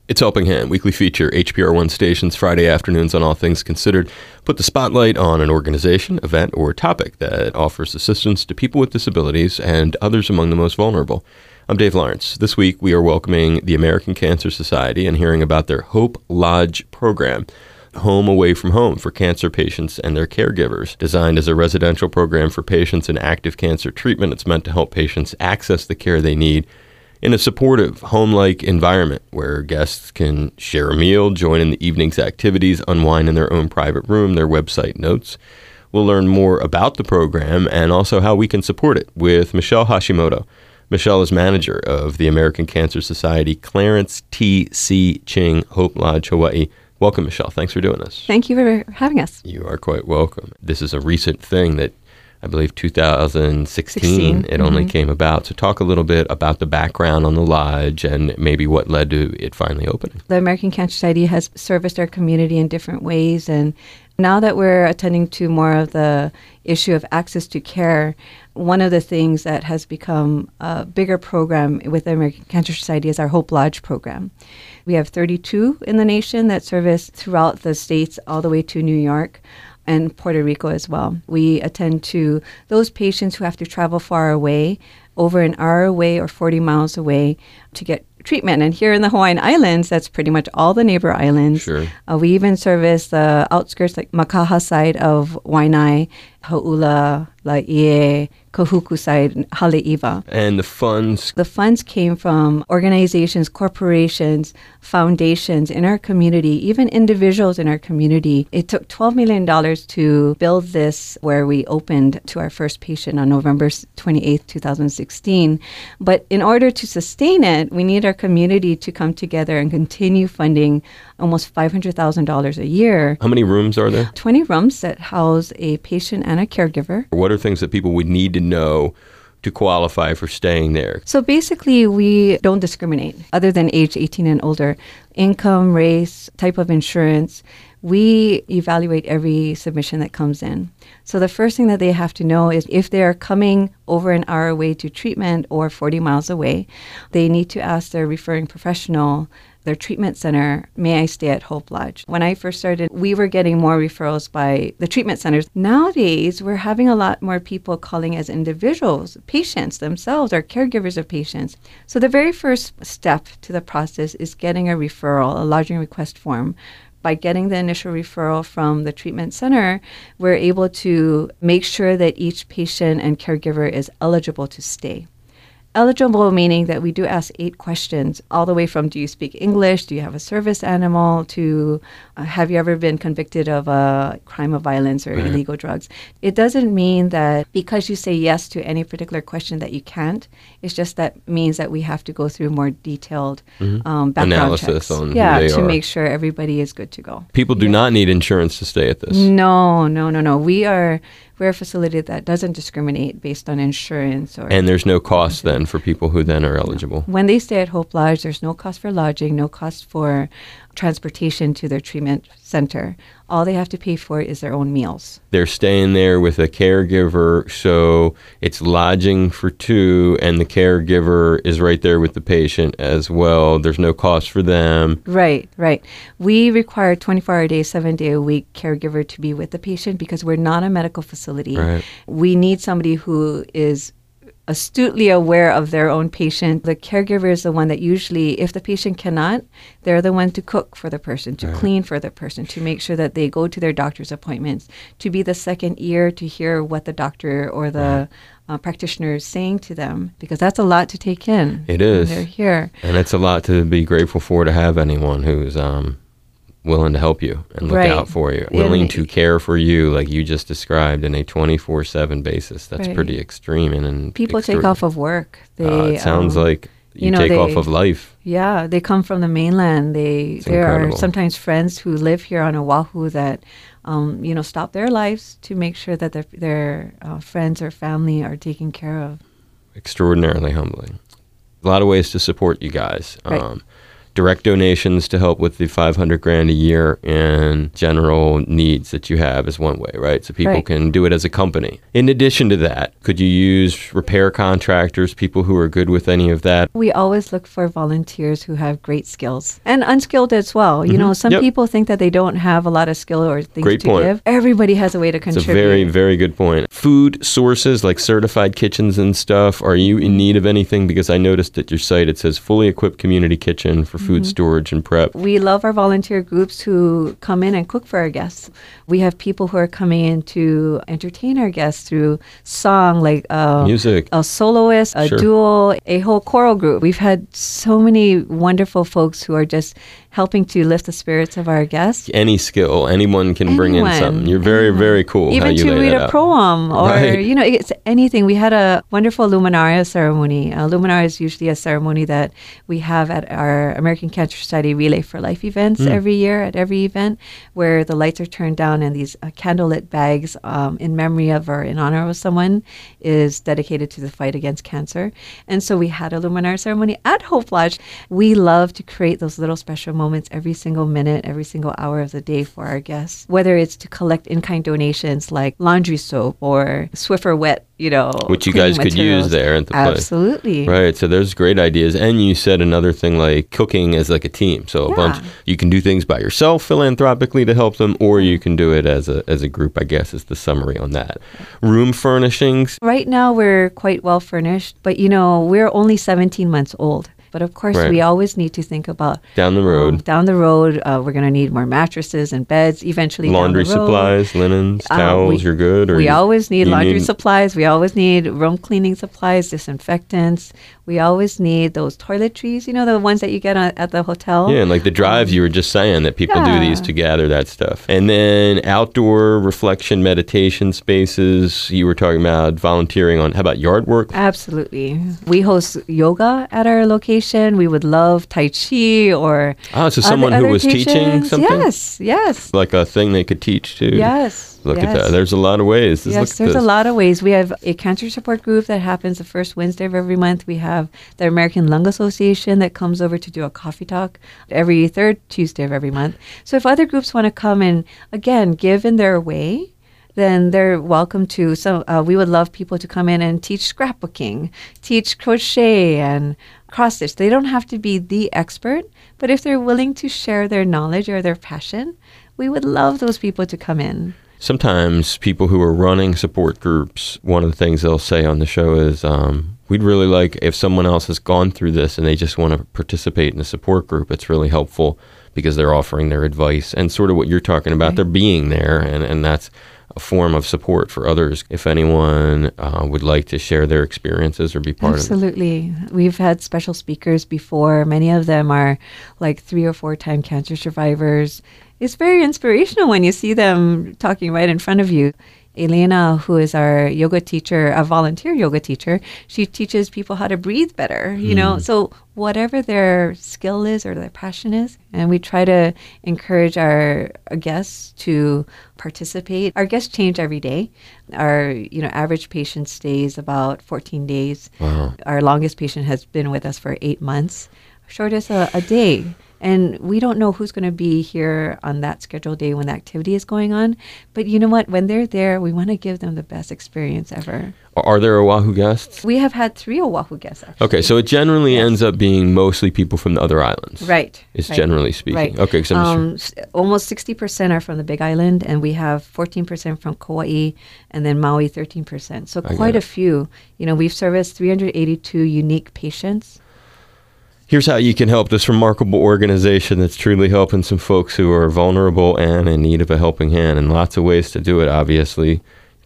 It's Helping Hand, weekly feature, HPR1 stations, Friday afternoons on All Things Considered. Put the spotlight on an organization, event, or topic that offers assistance to people with disabilities and others among the most vulnerable. I'm Dave Lawrence. This week, we are welcoming the American Cancer Society and hearing about their Hope Lodge program, Home Away from Home for cancer patients and their caregivers. Designed as a residential program for patients in active cancer treatment, it's meant to help patients access the care they need in a supportive, home-like environment where guests can share a meal, join in the evening's activities, unwind in their own private room. Their website notes. We'll learn more about the program and also how we can support it with Michelle Hashimoto. Michelle is manager of the American Cancer Society Clarence T.C. Ching Hope Lodge, Hawaii. Welcome, Michelle. Thanks for doing this. Thank you for having us. You are quite welcome. This is a recent thing that I believe 2016 it only came about. So talk a little bit about the background on the lodge and maybe what led to it finally opening. The American Cancer Society has serviced our community in different ways, and now that we're attending to more of the issue of access to care, one of the things that has become a bigger program with the American Cancer Society is our Hope Lodge program. We have 32 in the nation that service throughout the states all the way to New York and Puerto Rico as well. We attend to those patients who have to travel far away, over an hour away or 40 miles away to get treatment. And here in the Hawaiian Islands, that's pretty much all the neighbor islands. Sure. We even service the outskirts like Makaha side of Waianae, Hauula, Laie, Kahuku side, Haleiwa. And the funds? The funds came from organizations, corporations, foundations in our community, even individuals in our community. It took $12 million to build this, where we opened to our first patient on November 28th, 2016. But in order to sustain it, we need our community to come together and continue funding almost $500,000 a year. How many rooms are there? 20 rooms that house a patient and a caregiver. What are things that people would need to know to qualify for staying there? So basically, we don't discriminate other than age 18 and older. Income, race, type of insurance. We evaluate every submission that comes in. So the first thing that they have to know is if they're coming over an hour away to treatment or 40 miles away, they need to ask their referring professional, their treatment center, may I stay at Hope Lodge? When I first started, we were getting more referrals by the treatment centers. Nowadays, we're having a lot more people calling as individuals, patients themselves, or caregivers of patients. So the very first step to the process is getting a referral, a lodging request form. By getting the initial referral from the treatment center, we're able to make sure that each patient and caregiver is eligible to stay. Eligible meaning that we do ask 8 questions, all the way from do you speak English, do you have a service animal, to have you ever been convicted of a crime of violence or illegal drugs. It doesn't mean that because you say yes to any particular question that you can't. It's just that means that we have to go through more detailed background analysis checks. on who they to are. make sure everybody is good to go. People do not need insurance to stay at this. No. We're a facility that doesn't discriminate based on insurance. And there's no cost then for people who then are eligible. When they stay at Hope Lodge, there's no cost for lodging, no cost for transportation to their treatment center. All they have to pay for is their own meals. They're staying there with a caregiver, so it's lodging for 2, and the caregiver is right there with the patient as well. There's no cost for them. Right. We require 24-hour-a-day, 7-day-a-week caregiver to be with the patient because we're not a medical facility. Right. We need somebody who is astutely aware of their own patient. The caregiver is the one that usually, if the patient cannot, they're the one to cook for the person, to clean for the person, to make sure that they go to their doctor's appointments, to be the second ear to hear what the doctor or the practitioner is saying to them, because that's a lot to take in. It is. They're here. And it's a lot to be grateful for, to have anyone who's willing to help you and look out for you, willing to care for you like you just described in a 24/7 basis. That's pretty extreme. And people take off of work. It sounds like you take off of life. Yeah, they come from the mainland. There are sometimes friends who live here on Oahu that stop their lives to make sure that their friends or family are taken care of. Extraordinarily humbling. A lot of ways to support you guys. Right. direct donations to help with the 500 grand a year in general needs that you have is one way, right? So people can do it as a company. In addition to that, could you use repair contractors, people who are good with any of that? We always look for volunteers who have great skills and unskilled as well. You know, some people think that they don't have a lot of skill or things to give. Everybody has a way to contribute. It's a very, very good point. Food sources like certified kitchens and stuff, are you in need of anything? Because I noticed at your site it says fully equipped community kitchen for food storage and prep. We love our volunteer groups who come in and cook for our guests. We have people who are coming in to entertain our guests through song, like music, a soloist, a duo, a whole choral group. We've had so many wonderful folks who are just helping to lift the spirits of our guests. Any skill, anyone can bring in something. You're very, very cool. Even how you to lay read that a out. poem or, you know, it's anything. We had a wonderful Luminaria ceremony. Luminaria is usually a ceremony that we have at our American Cancer Society Relay for Life events every year at every event, where the lights are turned down and these candlelit bags in memory of or in honor of someone is dedicated to the fight against cancer. And so we had a Luminaria ceremony at Hope Lodge. We love to create those little special moments every single minute, every single hour of the day for our guests, whether it's to collect in-kind donations like laundry soap or Swiffer wet, you know, which you guys could use there at the place. Absolutely. Right. So there's great ideas. And you said another thing like cooking as like a team. So a bunch, you can do things by yourself philanthropically to help them, or you can do it as a group, I guess is the summary on that. Room furnishings. Right now we're quite well furnished, but you know, we're only 17 months old. But of course, we always need to think about down the road. We're going to need more mattresses and beds eventually. Laundry supplies, linens, towels, you're good? Or we always need laundry supplies. We always need room cleaning supplies, disinfectants. We always need those toiletries, you know, the ones that you get at the hotel. Yeah, and like the drives you were just saying that people do these to gather that stuff. And then outdoor reflection meditation spaces. You were talking about volunteering on, how about yard work? Absolutely. We host yoga at our location. We would love Tai Chi or so someone who was teaching something? Yes. Like a thing they could teach too? Yes. Look at that. There's a lot of ways. There's a lot of ways. We have a cancer support group that happens the first Wednesday of every month. We have the American Lung Association that comes over to do a coffee talk every third Tuesday of every month. So if other groups want to come and, again, give in their way, then they're welcome to. So we would love people to come in and teach scrapbooking, teach crochet and cross stitch. They don't have to be the expert, but if they're willing to share their knowledge or their passion, we would love those people to come in. Sometimes people who are running support groups, one of the things they'll say on the show is, we'd really like if someone else has gone through this and they just want to participate in a support group. It's really helpful because they're offering their advice and sort of what you're talking about. They're being there, and that's a form of support for others. If anyone would like to share their experiences or be part of it. Absolutely. We've had special speakers before. Many of them are like 3 or 4 time cancer survivors. It's very inspirational when you see them talking right in front of you. Elena, who is our yoga teacher, a volunteer yoga teacher, she teaches people how to breathe better, you know, so whatever their skill is or their passion is. And we try to encourage our guests to participate. Our guests change every day. Our, average patient stays about 14 days. Wow. Our longest patient has been with us for 8 months. Shortest a day. And we don't know who's going to be here on that scheduled day when the activity is going on. But you know what? When they're there, we want to give them the best experience ever. Are there Oahu guests? We have had 3 Oahu guests, actually. Okay, so it generally ends up being mostly people from the other islands. Right. Generally speaking. Right. Okay. Almost 60% are from the Big Island, and we have 14% from Kauai, and then Maui 13%. So quite a few. We've serviced 382 unique patients. Here's how you can help this remarkable organization that's truly helping some folks who are vulnerable and in need of a helping hand, and lots of ways to do it, obviously.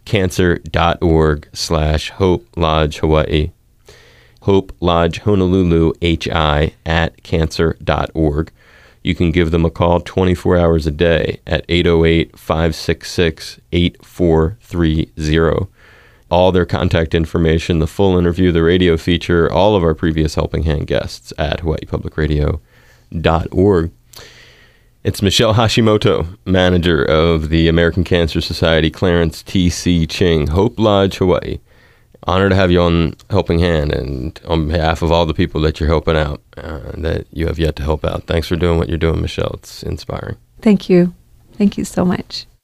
Cancer.org/Hope Lodge Hawaii. Hope Lodge Honolulu, HI@cancer.org. You can give them a call 24 hours a day at 808-566-8430. All their contact information, the full interview, the radio feature, all of our previous Helping Hand guests at hawaiipublicradio.org. It's Michelle Hashimoto, manager of the American Cancer Society, Clarence T.C. Ching, Hope Lodge, Hawaii, Honor to have you on Helping Hand, and on behalf of all the people that you're helping out, that you have yet to help out. Thanks for doing what you're doing, Michelle. It's inspiring. Thank you. Thank you so much.